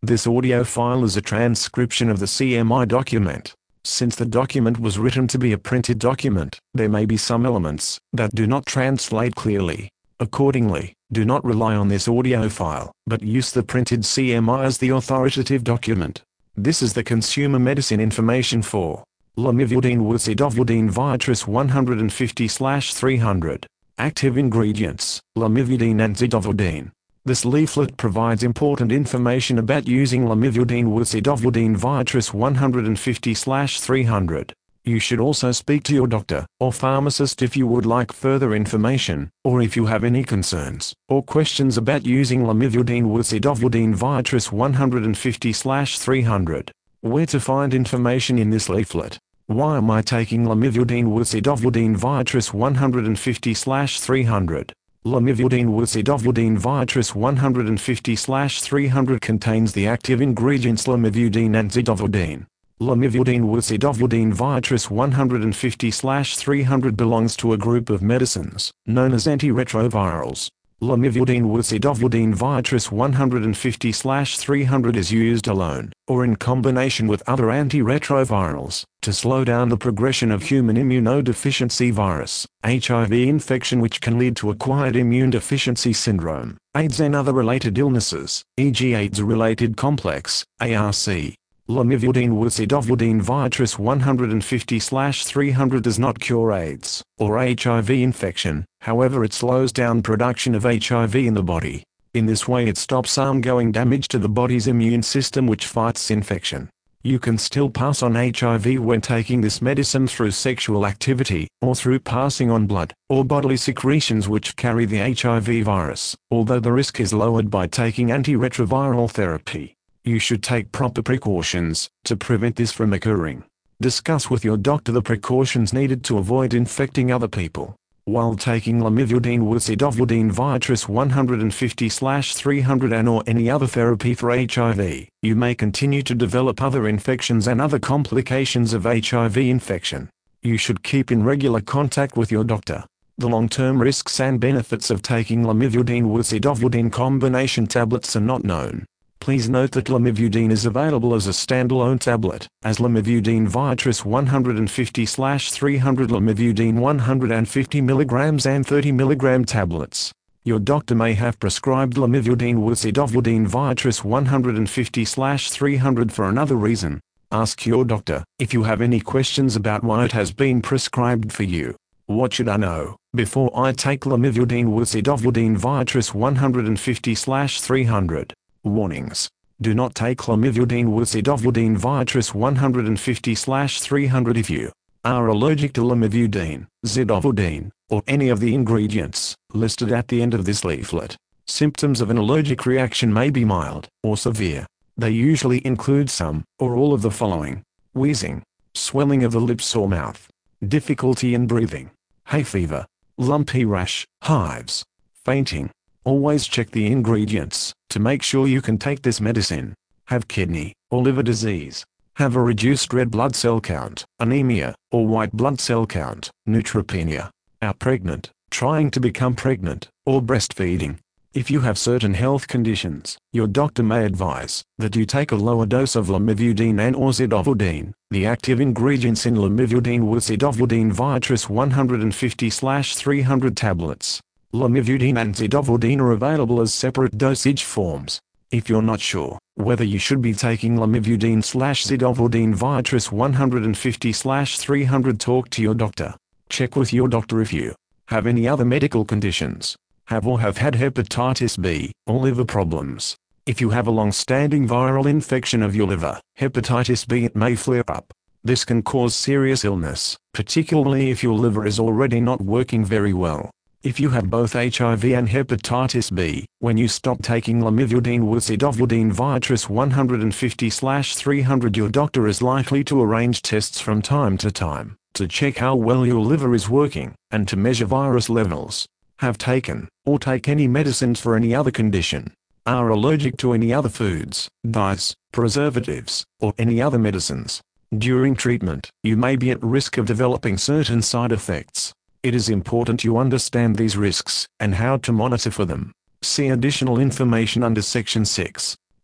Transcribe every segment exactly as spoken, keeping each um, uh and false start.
This audio file is a transcription of the C M I document. Since the document was written to be a printed document, there may be some elements that do not translate clearly. Accordingly, do not rely on this audio file, but use the printed C M I as the authoritative document. This is the consumer medicine information for lamivudine with zidovudine Viatris one fifty three hundred. Active ingredients, lamivudine and zidovudine. This leaflet provides important information about using lamivudine with zidovudine Viatris one fifty three hundred. You should also speak to your doctor or pharmacist if you would like further information, or if you have any concerns or questions about using lamivudine with zidovudine Viatris one fifty three hundred. Where to find information in this leaflet? Why am I taking lamivudine with zidovudine Viatris one fifty three hundred? Lamivudine with zidovudine Viatris one fifty three hundred contains the active ingredients lamivudine and zidovudine. Lamivudine with zidovudine Viatris one fifty three hundred belongs to a group of medicines known as antiretrovirals. Lamivudine with zidovudine Viatris one fifty three hundred is used alone, or in combination with other antiretrovirals, to slow down the progression of human immunodeficiency virus, H I V infection, which can lead to acquired immune deficiency syndrome, AIDS and other related illnesses, for example AIDS-related complex, A R C. Lamivudine with zidovudine Viatris one fifty three hundred does not cure AIDS or H I V infection, however it slows down production of H I V in the body. In this way it stops ongoing damage to the body's immune system which fights infection. You can still pass on H I V when taking this medicine through sexual activity, or through passing on blood or bodily secretions which carry the H I V virus, although the risk is lowered by taking antiretroviral therapy. You should take proper precautions to prevent this from occurring. Discuss with your doctor the precautions needed to avoid infecting other people. While taking lamivudine with zidovudine Viatris one fifty three hundred and or any other therapy for H I V, you may continue to develop other infections and other complications of H I V infection. You should keep in regular contact with your doctor. The long-term risks and benefits of taking lamivudine with zidovudine combination tablets are not known. Please note that lamivudine is available as a standalone tablet, as lamivudine Viatris one fifty three hundred lamivudine one fifty milligrams and thirty milligram tablets. Your doctor may have prescribed lamivudine with zidovudine Viatris one fifty three hundred for another reason. Ask your doctor if you have any questions about why it has been prescribed for you. What should I know before I take lamivudine with zidovudine Viatris one fifty three hundred? Warnings. Do not take lamivudine with zidovudine Viatris one fifty three hundred if you are allergic to lamivudine, zidovudine, or any of the ingredients listed at the end of this leaflet. Symptoms of an allergic reaction may be mild or severe. They usually include some or all of the following: wheezing, swelling of the lips or mouth, difficulty in breathing, hay fever, lumpy rash, hives, fainting. Always check the ingredients to make sure you can take this medicine. Have kidney or liver disease. Have a reduced red blood cell count, anemia, or white blood cell count, neutropenia. Are pregnant, trying to become pregnant, or breastfeeding. If you have certain health conditions, your doctor may advise that you take a lower dose of lamivudine and or zidovudine. The active ingredients in lamivudine with zidovudine Viatris one fifty three hundred tablets. Lamivudine and zidovudine are available as separate dosage forms. If you're not sure whether you should be taking lamivudine slash zidovudine Viatris one fifty three hundred, talk to your doctor. Check with your doctor if you have any other medical conditions, have or have had hepatitis B, or liver problems. If you have a long-standing viral infection of your liver, hepatitis B, it may flare up. This can cause serious illness, particularly if your liver is already not working very well. If you have both H I V and hepatitis B, when you stop taking lamivudine with zidovudine Viatris one fifty three hundred, your doctor is likely to arrange tests from time to time to check how well your liver is working and to measure virus levels. Have taken or take any medicines for any other condition. Are allergic to any other foods, dyes, preservatives, or any other medicines. During treatment, you may be at risk of developing certain side effects. It is important you understand these risks and how to monitor for them. See additional information under Section six.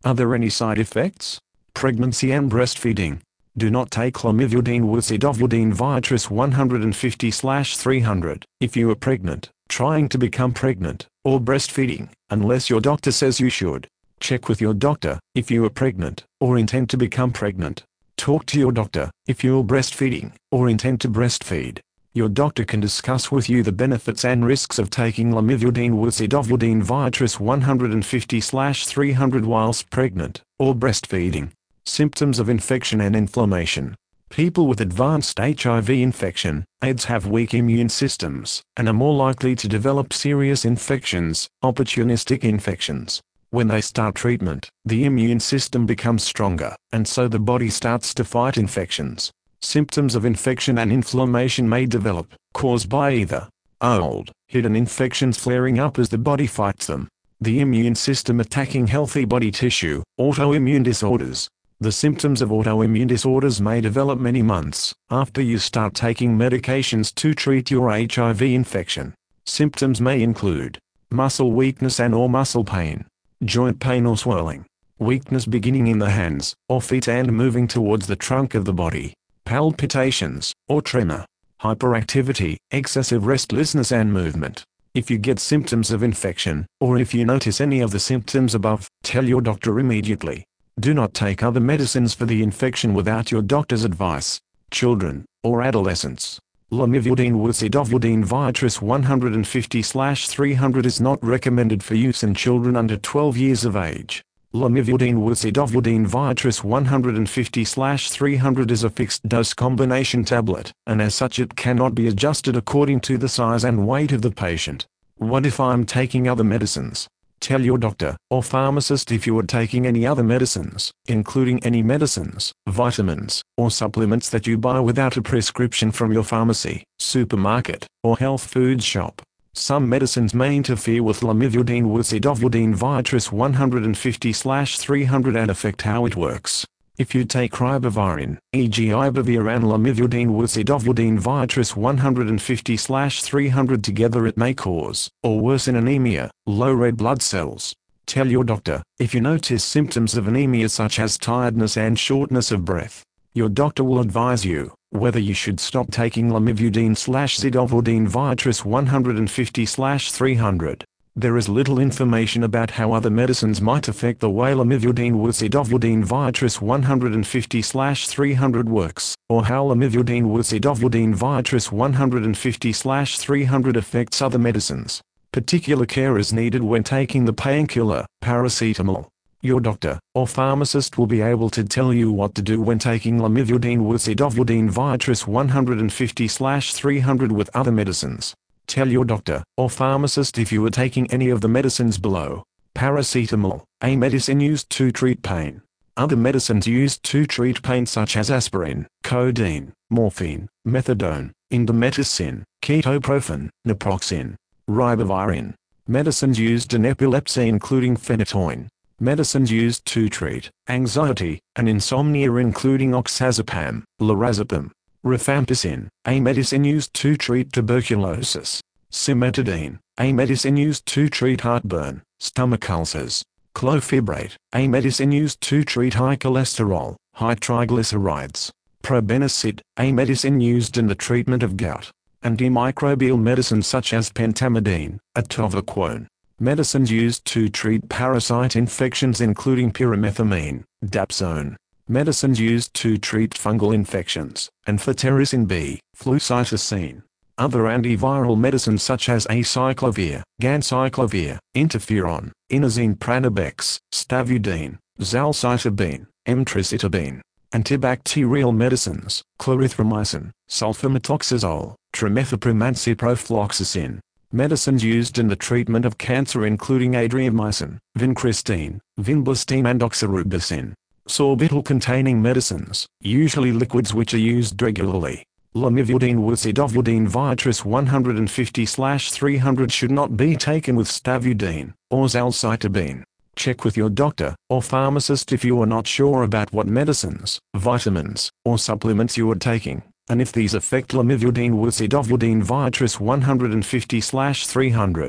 Are there any side effects? Pregnancy and breastfeeding. Do not take lamivudine with zidovudine Viatris one fifty three hundred if you are pregnant, trying to become pregnant, or breastfeeding, unless your doctor says you should. Check with your doctor if you are pregnant, or intend to become pregnant. Talk to your doctor if you are breastfeeding, or intend to breastfeed. Your doctor can discuss with you the benefits and risks of taking lamivudine with zidovudine Viatris one fifty three hundred whilst pregnant, or breastfeeding. Symptoms of infection and inflammation. People with advanced H I V infection, AIDS have weak immune systems, and are more likely to develop serious infections, opportunistic infections. When they start treatment, the immune system becomes stronger, and so the body starts to fight infections. Symptoms of infection and inflammation may develop, caused by either old, hidden infections flaring up as the body fights them, the immune system attacking healthy body tissue, autoimmune disorders. The symptoms of autoimmune disorders may develop many months after you start taking medications to treat your H I V infection. Symptoms may include muscle weakness and or muscle pain, joint pain or swelling, weakness beginning in the hands or feet and moving towards the trunk of the body, palpitations or tremor, hyperactivity, excessive restlessness and movement. If you get symptoms of infection, or if you notice any of the symptoms above, tell your doctor immediately. Do not take other medicines for the infection without your doctor's advice. Children, or adolescents. Lamivudine with zidovudine Viatris one fifty three hundred is not recommended for use in children under twelve years of age. Lamivudine with zidovudine Viatris one fifty three hundred is a fixed-dose combination tablet, and as such it cannot be adjusted according to the size and weight of the patient. What if I'm taking other medicines? Tell your doctor or pharmacist if you are taking any other medicines, including any medicines, vitamins, or supplements that you buy without a prescription from your pharmacy, supermarket, or health food shop. Some medicines may interfere with lamivudine with zidovudine Viatris one fifty three hundred and affect how it works. If you take ribavirin, for example Ibavir and lamivudine with zidovudine Viatris one fifty three hundred together, it may cause or worsen anemia, low red blood cells. Tell your doctor if you notice symptoms of anemia such as tiredness and shortness of breath. Your doctor will advise you whether you should stop taking lamivudine slash zidovudine Viatris one fifty three hundred. There is little information about how other medicines might affect the way lamivudine with zidovudine Viatris one fifty three hundred works, or how lamivudine with zidovudine Viatris one fifty three hundred affects other medicines. Particular care is needed when taking the painkiller, paracetamol. Your doctor or pharmacist will be able to tell you what to do when taking lamivudine with zidovudine Viatris one fifty three hundred with other medicines. Tell your doctor or pharmacist if you are taking any of the medicines below. Paracetamol, a medicine used to treat pain. Other medicines used to treat pain such as aspirin, codeine, morphine, methadone, indomethacin, ketoprofen, naproxen, ribavirin. Medicines used in epilepsy including phenytoin. Medicines used to treat anxiety and insomnia including oxazepam, lorazepam, rifampicin, a medicine used to treat tuberculosis. Cimetidine, a medicine used to treat heartburn, stomach ulcers. Clofibrate, a medicine used to treat high cholesterol, high triglycerides. Probenecid, a medicine used in the treatment of gout. Antimicrobial medicines such as pentamidine, atovaquone. Medicines used to treat parasite infections including pyrimethamine, dapsone. Medicines used to treat fungal infections, amphotericin B, flucytosine. Other antiviral medicines such as acyclovir, ganciclovir, interferon, inosine pranabex, stavudine, zalcitabine, emtricitabine. Antibacterial medicines, clarithromycin, sulfamethoxazole, trimethoprim and ciprofloxacin. Medicines used in the treatment of cancer including adriamycin, vincristine, vinblastine and doxorubicin. Sorbitol-containing medicines, usually liquids which are used regularly. Lamivudine with zidovudine Viatris one fifty three hundred should not be taken with stavudine or zalcitabine. Check with your doctor or pharmacist if you are not sure about what medicines, vitamins, or supplements you are taking, and if these affect lamivudine with zidovudine Viatris one fifty three hundred.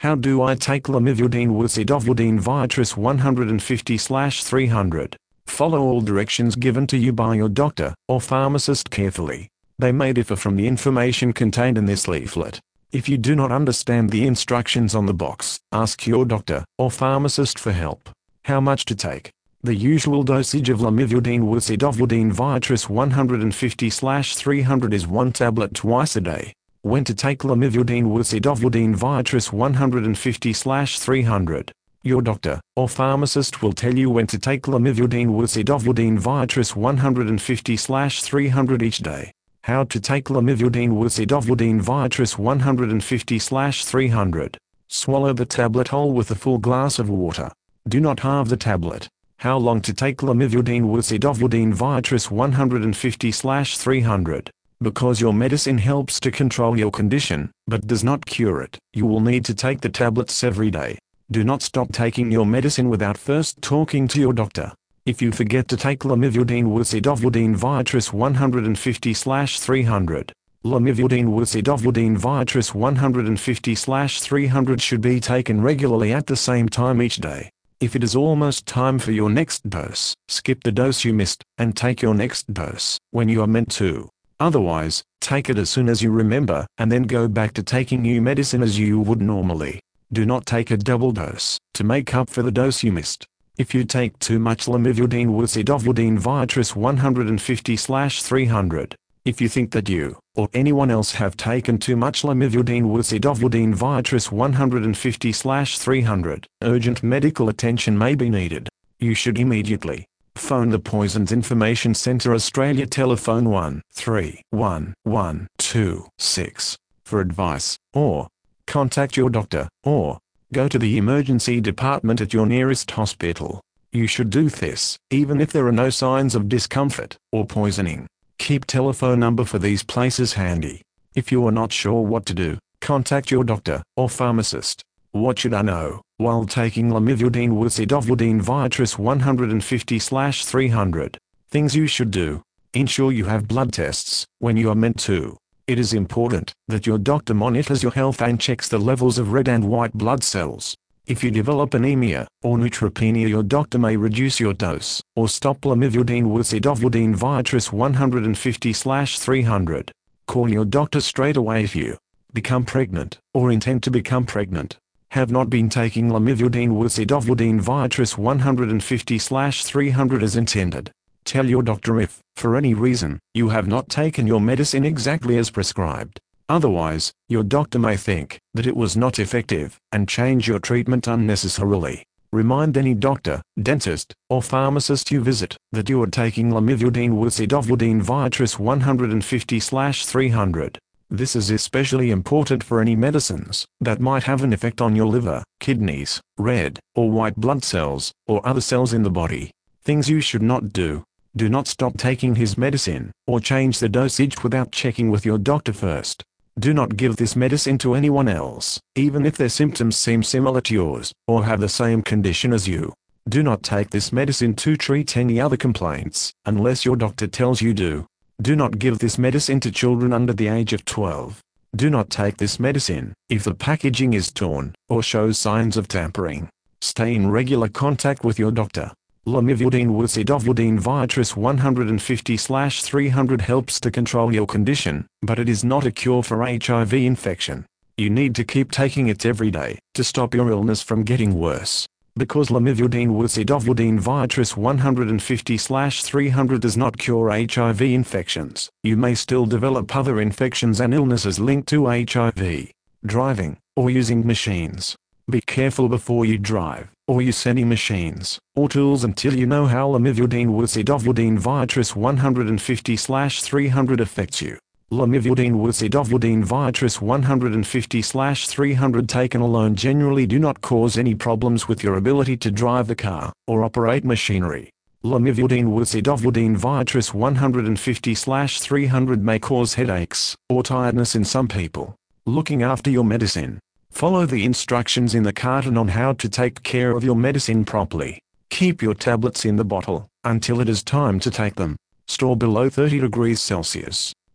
How do I take lamivudine with zidovudine Viatris one fifty three hundred? Follow all directions given to you by your doctor or pharmacist carefully. They may differ from the information contained in this leaflet. If you do not understand the instructions on the box, ask your doctor or pharmacist for help. How much to take? The usual dosage of lamivudine with zidovudine Viatris one fifty three hundred is one tablet twice a day. When to take lamivudine with zidovudine Viatris one fifty three hundred? Your doctor or pharmacist will tell you when to take lamivudine with zidovudine Viatris one fifty three hundred each day. How to take lamivudine with zidovudine Viatris one fifty three hundred? Swallow the tablet whole with a full glass of water. Do not halve the tablet. How long to take lamivudine with zidovudine Viatris one fifty three hundred? Because your medicine helps to control your condition, but does not cure it, you will need to take the tablets every day. Do not stop taking your medicine without first talking to your doctor. If you forget to take lamivudine with zidovudine Viatris one fifty three hundred, lamivudine with zidovudine Viatris one fifty three hundred should be taken regularly at the same time each day. If it is almost time for your next dose, skip the dose you missed, and take your next dose when you are meant to. Otherwise, take it as soon as you remember, and then go back to taking new medicine as you would normally. Do not take a double dose to make up for the dose you missed. If you take too much lamivudine with zidovudine Viatris one fifty three hundred, if you think that you or anyone else have taken too much lamivudine with zidovudine Viatris one fifty three hundred, urgent medical attention may be needed. You should immediately phone the Poisons Information Centre Australia telephone one three one one two six for advice, or contact your doctor, or go to the emergency department at your nearest hospital. You should do this, even if there are no signs of discomfort or poisoning. Keep telephone number for these places handy. If you are not sure what to do, contact your doctor or pharmacist. What should I know while taking lamivudine with zidovudine Viatris one fifty three hundred? Things you should do. Ensure you have blood tests when you are meant to. It is important that your doctor monitors your health and checks the levels of red and white blood cells. If you develop anemia or neutropenia, your doctor may reduce your dose or stop lamivudine with zidovudine Viatris one fifty three hundred. Call your doctor straight away if you become pregnant or intend to become pregnant, have not been taking lamivudine with zidovudine Viatris one fifty three hundred as intended. Tell your doctor if, for any reason, you have not taken your medicine exactly as prescribed. Otherwise, your doctor may think that it was not effective and change your treatment unnecessarily. Remind any doctor, dentist, or pharmacist you visit that you are taking lamivudine with zidovudine Viatris one fifty three hundred. This is especially important for any medicines that might have an effect on your liver, kidneys, red or white blood cells, or other cells in the body. Things you should not do. Do not stop taking his medicine or change the dosage without checking with your doctor first. Do not give this medicine to anyone else, even if their symptoms seem similar to yours, or have the same condition as you. Do not take this medicine to treat any other complaints, unless your doctor tells you to. Do not give this medicine to children under the age of twelve. Do not take this medicine if the packaging is torn, or shows signs of tampering. Stay in regular contact with your doctor. Lamivudine with zidovudine Viatris one fifty three hundred helps to control your condition, but it is not a cure for H I V infection. You need to keep taking it every day to stop your illness from getting worse. Because lamivudine with zidovudine Viatris one fifty three hundred does not cure H I V infections, you may still develop other infections and illnesses linked to H I V. Driving, or using machines. Be careful before you drive, or use any machines, or tools until you know how lamivudine with zidovudine Viatris one fifty three hundred affects you. Lamivudine with zidovudine Viatris one fifty three hundred taken alone generally do not cause any problems with your ability to drive the car, or operate machinery. Lamivudine with zidovudine Viatris one fifty three hundred may cause headaches, or tiredness in some people. Looking after your medicine. Follow the instructions in the carton on how to take care of your medicine properly. Keep your tablets in the bottle until it is time to take them. Store below thirty degrees Celsius.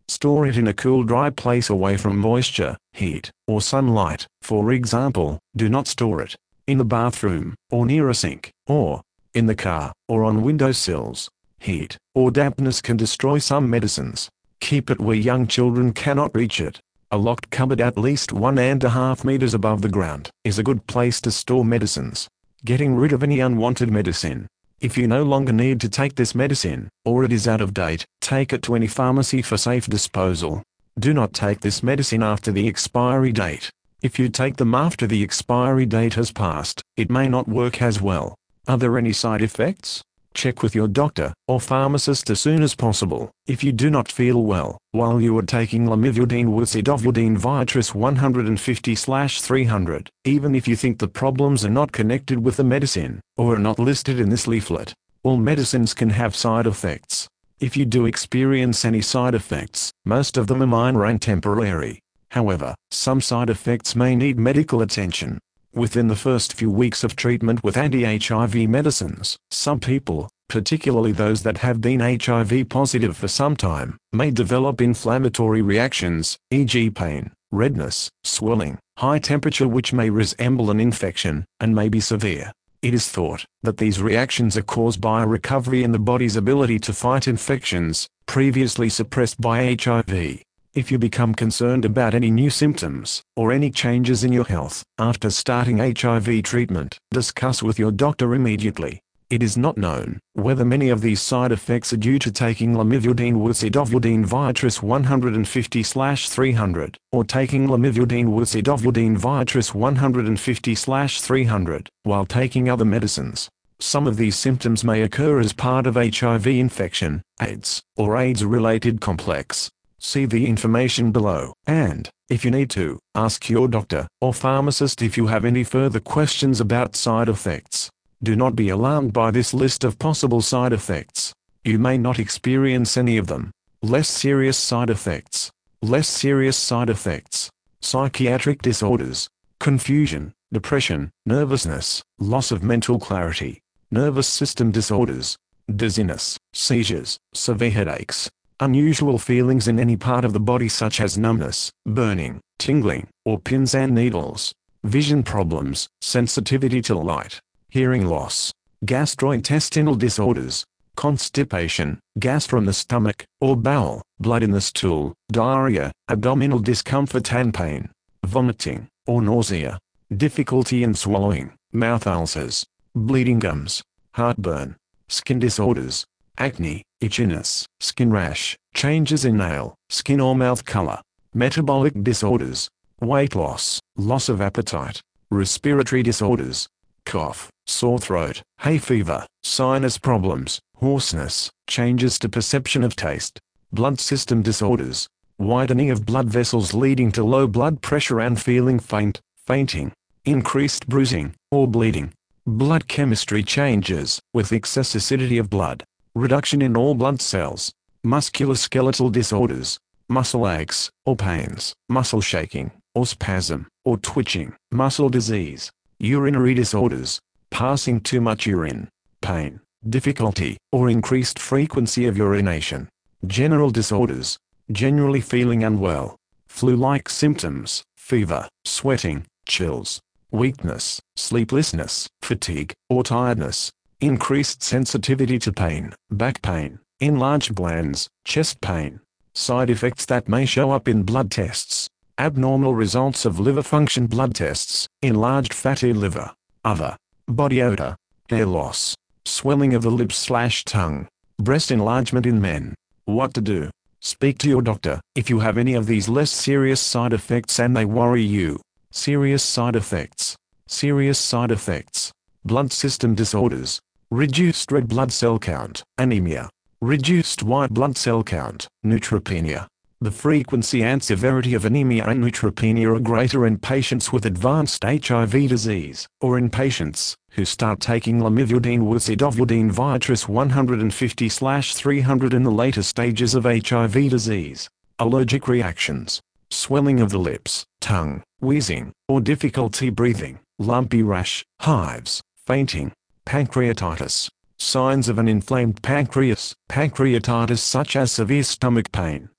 Store it in a cool, dry place away from moisture, heat, or sunlight. For example, do not store it in the bathroom, or near a sink, or in the car, or on windowsills. Heat or dampness can destroy some medicines. Keep it where young children cannot reach it. A locked cupboard at least one and a half meters above the ground is a good place to store medicines. Getting rid of any unwanted medicine. If you no longer need to take this medicine, or it is out of date, take it to any pharmacy for safe disposal. Do not take this medicine after the expiry date. If you take them after the expiry date has passed, it may not work as well. Are there any side effects? Check with your doctor or pharmacist as soon as possible. If you do not feel well while you are taking lamivudine with zidovudine Viatris one fifty slash three hundred, even if you think the problems are not connected with the medicine, or are not listed in this leaflet, all medicines can have side effects. If you do experience any side effects, most of them are minor and temporary. However, some side effects may need medical attention. Within the first few weeks of treatment with anti-H I V medicines, some people, particularly those that have been H I V positive for some time, may develop inflammatory reactions, for example pain, redness, swelling, high temperature which may resemble an infection, and may be severe. It is thought that these reactions are caused by a recovery in the body's ability to fight infections, previously suppressed by H I V. If you become concerned about any new symptoms, or any changes in your health, after starting H I V treatment, discuss with your doctor immediately. It is not known whether many of these side effects are due to taking lamivudine with zidovudine Viatris one fifty slash three hundred, or taking lamivudine with zidovudine Viatris one fifty slash three hundred, while taking other medicines. Some of these symptoms may occur as part of H I V infection, AIDS, or AIDS-related complex. See the information below, and, if you need to, ask your doctor or pharmacist if you have any further questions about side effects. Do not be alarmed by this list of possible side effects. You may not experience any of them. Less serious side effects. Less serious side effects. Psychiatric disorders. Confusion, depression, nervousness, loss of mental clarity. Nervous system disorders. Dizziness, seizures, severe headaches. Unusual feelings in any part of the body such as numbness, burning, tingling, or pins and needles. Vision problems, sensitivity to light. Hearing loss. Gastrointestinal disorders. Constipation, gas from the stomach, or bowel, blood in the stool, diarrhea, abdominal discomfort and pain. Vomiting, or nausea. Difficulty in swallowing, mouth ulcers. Bleeding gums. Heartburn. Skin disorders. Acne, itchiness, skin rash, changes in nail, skin or mouth color. Metabolic disorders. Weight loss, loss of appetite. Respiratory disorders. Cough, sore throat, hay fever, sinus problems, hoarseness, changes to perception of taste. Blood system disorders. Widening of blood vessels leading to low blood pressure and feeling faint, fainting. Increased bruising, or bleeding. Blood chemistry changes, with excess acidity of blood. Reduction in all blood cells. Musculoskeletal disorders. Muscle aches, or pains, muscle shaking, or spasm, or twitching. Muscle disease. Urinary disorders. Passing too much urine. Pain, difficulty, or increased frequency of urination. General disorders. Generally feeling unwell. Flu-like symptoms, fever, sweating, chills, weakness, sleeplessness, fatigue, or tiredness. Increased sensitivity to pain, back pain, enlarged glands, chest pain. Side effects that may show up in blood tests. Abnormal results of liver function blood tests, enlarged fatty liver. Other. Body odor, hair loss, swelling of the lips slash tongue, breast enlargement in men. What to do? Speak to your doctor if you have any of these less serious side effects and they worry you. Serious side effects. Serious side effects. Blood system disorders. Reduced red blood cell count, anemia. Reduced white blood cell count, neutropenia. The frequency and severity of anemia and neutropenia are greater in patients with advanced H I V disease, or in patients who start taking lamivudine with zidovudine Viatris one fifty slash three hundred in the later stages of H I V disease. Allergic reactions. Swelling of the lips, tongue, wheezing, or difficulty breathing, lumpy rash, hives, fainting. Pancreatitis. Signs of an inflamed pancreas. Pancreatitis such as severe stomach pain,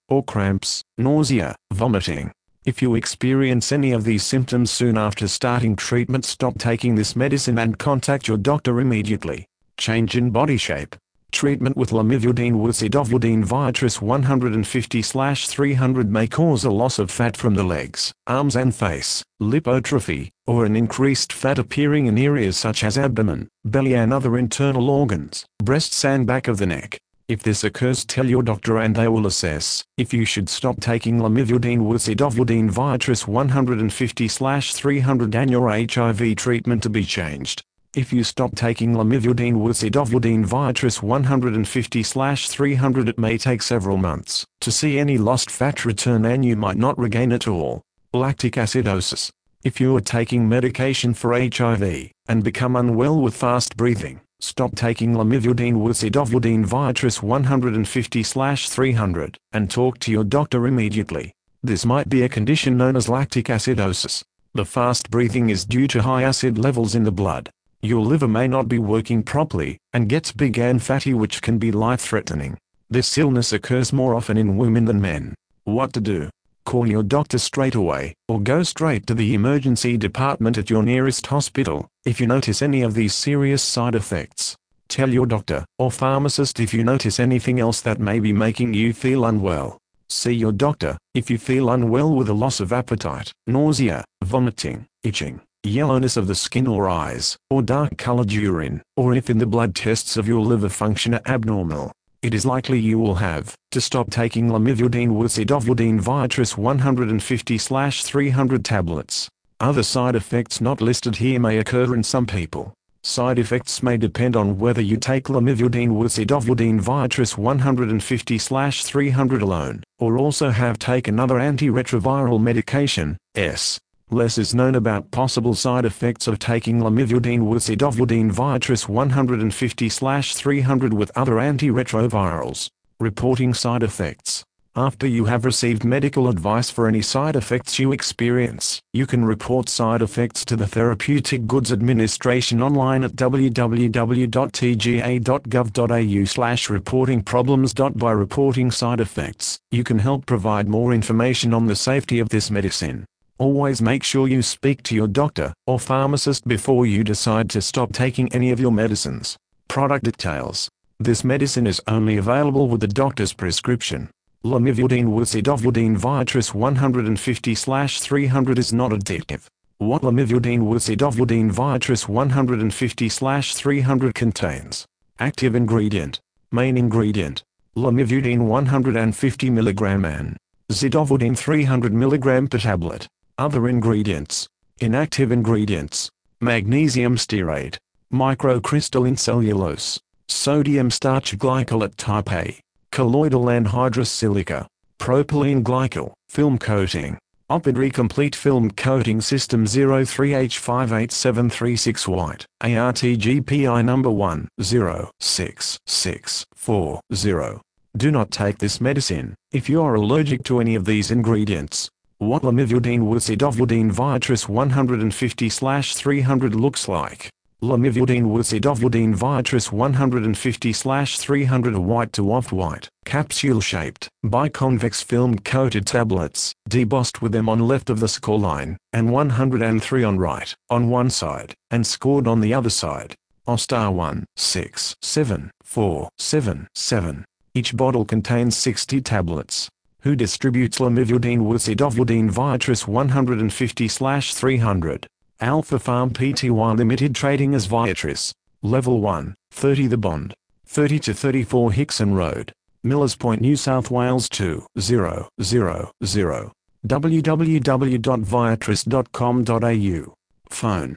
or cramps, nausea, vomiting. If you experience any of these symptoms soon after starting treatment, stop taking this medicine and contact your doctor immediately. Change in body shape. Treatment with lamivudine with zidovudine Viatris one fifty by three hundred may cause a loss of fat from the legs, arms and face, lipotrophy, or an increased fat appearing in areas such as abdomen, belly and other internal organs, breasts and back of the neck. If this occurs, tell your doctor and they will assess if you should stop taking lamivudine with zidovudine Viatris one fifty by three hundred and your H I V treatment to be changed. If you stop taking lamivudine with zidovudine Viatris one fifty by three hundred, it may take several months to see any lost fat return and you might not regain it all. Lactic acidosis. If you are taking medication for H I V and become unwell with fast breathing, stop taking lamivudine with zidovudine Viatris one fifty by three hundred and talk to your doctor immediately. This might be a condition known as lactic acidosis. The fast breathing is due to high acid levels in the blood. Your liver may not be working properly, and gets big and fatty, which can be life-threatening. This illness occurs more often in women than men. What to do? Call your doctor straight away, or go straight to the emergency department at your nearest hospital, if you notice any of these serious side effects. Tell your doctor, or pharmacist if you notice anything else that may be making you feel unwell. See your doctor, if you feel unwell with a loss of appetite, nausea, vomiting, itching, yellowness of the skin or eyes, or dark-colored urine, or if in the blood tests of your liver function are abnormal. It is likely you will have to stop taking lamivudine with zidovudine Viatris one fifty by three hundred tablets. Other side effects not listed here may occur in some people. Side effects may depend on whether you take lamivudine with zidovudine Viatris one fifty by three hundred alone, or also have taken other antiretroviral medication. S. Less is known about possible side effects of taking lamivudine with zidovudine Viatris one fifty by three hundred with other antiretrovirals. Reporting side effects. After you have received medical advice for any side effects you experience, you can report side effects to the Therapeutic Goods Administration online at w w w dot t g a dot gov dot a u slash reporting problems. By reporting side effects, you can help provide more information on the safety of this medicine. Always make sure you speak to your doctor or pharmacist before you decide to stop taking any of your medicines. Product details. This medicine is only available with the doctor's prescription. Lamivudine with zidovudine Viatris one fifty by three hundred is not addictive. What lamivudine with zidovudine Viatris one fifty by three hundred contains. Active ingredient. Main ingredient. Lamivudine one hundred fifty milligrams and zidovudine three hundred milligrams per tablet. Other ingredients. Inactive ingredients. Magnesium stearate. Microcrystalline cellulose. Sodium starch glycolate type A. Colloidal anhydrous silica. Propylene glycol. Film coating. Opidre complete film coating system zero three H five eight seven three six white. A R T G P I number one zero six six four zero. Do not take this medicine if you are allergic to any of these ingredients. What lamivudine with zidovudine Viatris one fifty by three hundred looks like. Lamivudine with zidovudine Viatris one fifty by three hundred are white to off-white, capsule-shaped, biconvex film-coated tablets, debossed with them on left of the score line, and one hundred three on right, on one side, and scored on the other side. O star one six seven four seven seven. Each bottle contains sixty tablets. Who distributes lamivudine with zidovudine Viatris one fifty by three hundred? Alpha Pharm Pty Limited, trading as Viatris. Level one, thirty The Bond. thirty to thirty-four Hickson Road, Millers Point, New South Wales two zero zero zero. w w w dot viatris dot com dot a u. Phone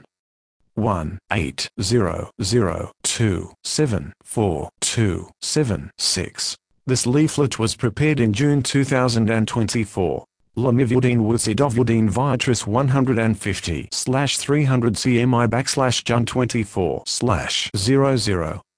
one eight zero zero two seven four two seven six. This leaflet was prepared in June two thousand twenty-four. Lamivudine with zidovudine Viatris one fifty by three hundred C M I backslash Jun twenty-four slash zero zero.